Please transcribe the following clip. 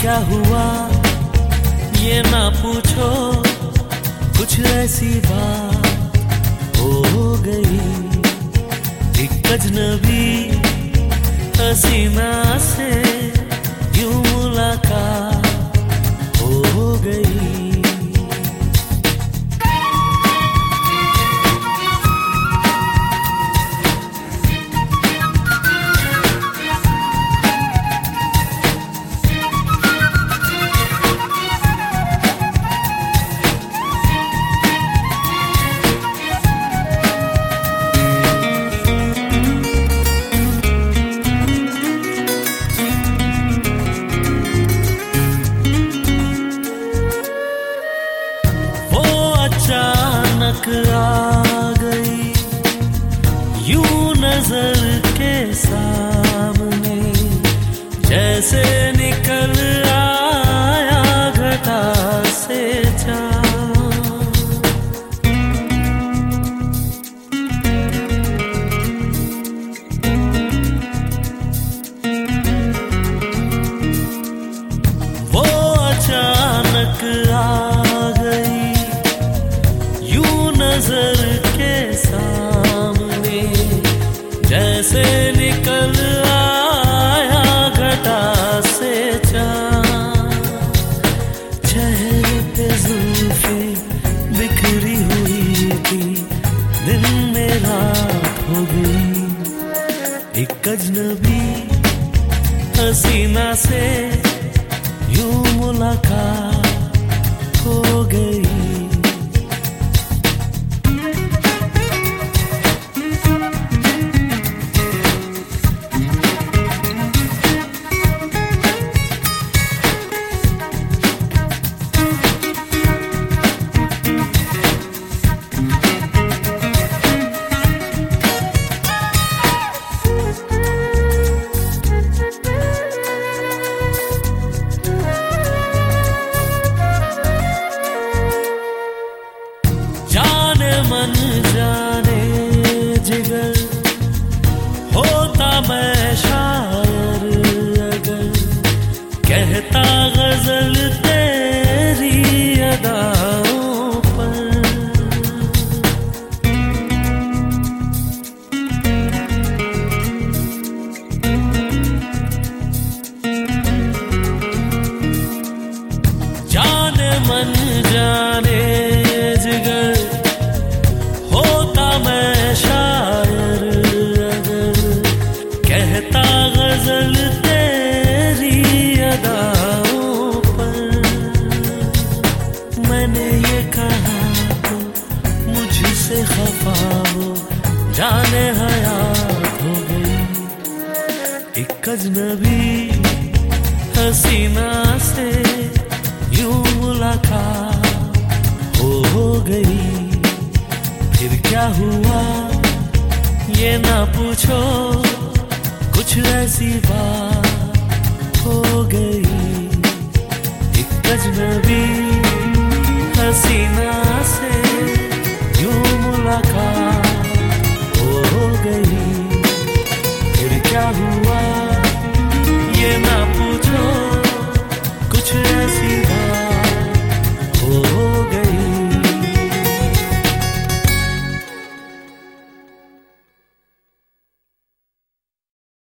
क्या हुआ ये ना पूछो, कुछ ऐसी बात हो गई। एक अजनबी हसीना से यूं मुलाकात हो गई। अचानक आ गई यूं नजर के सामने, जैसे निकल आया घटा से चाँद। वो अचानक आ गई नजर के सामने, जैसे निकल आया घटा से चाँद। चेहरे पे जुल्फें बिखरी हुई थी, दिन में रात हो गई। एक अजनबी हसीना से यूं मुलाकात हो गई। मन जाने जिगर होता मैं शायर अगर, कहता गजल तेरी अदाओं पर। जाने मन जाने जिगर होता मैं शायर अगर, कहता गजल तेरी अदाओं पर। मैंने ये कहा तो मुझसे खफा हो, जाने हयात हो गई। एक अजनबी हसीना से यूं मुलाकात हो गई। फिर क्या हुआ ये ना पूछो, कुछ ऐसी बात हो गई। एक अजनबी हसीना